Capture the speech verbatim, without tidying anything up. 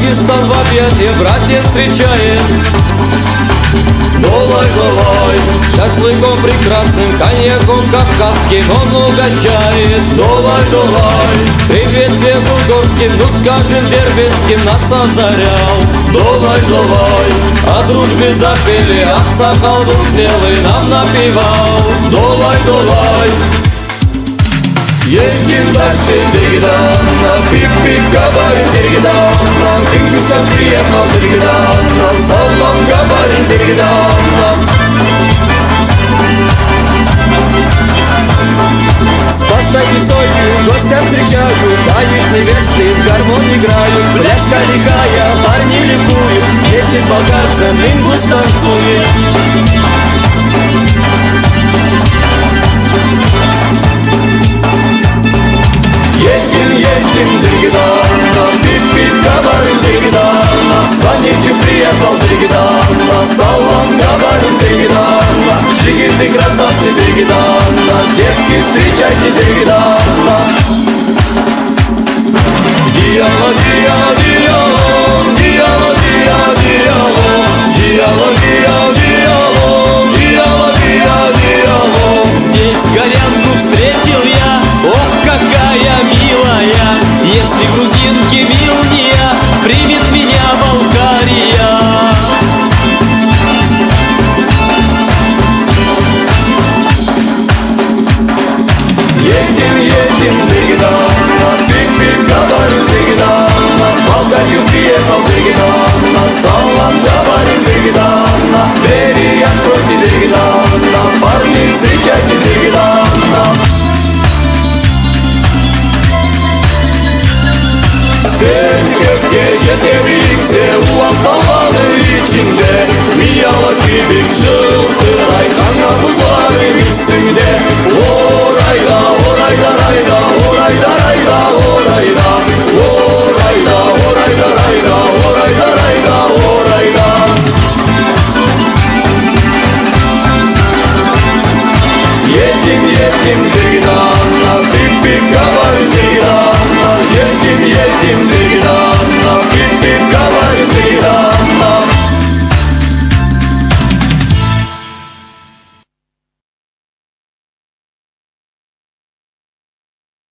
Дагестан в объятия братья встречает. Долой, долой, шашлыком прекрасным, коньяком кавказским он угощает. Долой, долой, приветствие бургорским, ну скажем дербенским нас озарял. Долой, долой, о дружбе запели, аксакал был смелый, нам напевал. Долой, долой, едем дальше, Дергидана, пип-пип, говорит Дергидана, Тынгушан приехал, Дергидана, салам, говорит Дергидана. С пастой и солью гостя встречают, а их невесты в гармонии играют. Пляска лихая, парни ликуют, вместе с болгарцем ингуш танцует. Едем, едем, Дергидана, пип-пип, говорит Дергидана, звоните, приехал Дергидана, салам, говорит Дергидана, жигиты, красавцы Дергидана, девки, встречайте Дергидана. Диалог, диалог, диалог, диалог, диалог, диалог, диалог, диалог, диалог, диалог, диалог. Здесь горянку встретил я, ох, какая милая, если грузинки Вилния, примет меня Болгария. Едем, едем, Дергидана, пип-пип, говорит Дергидана, в Болгарию приехал Дергидана.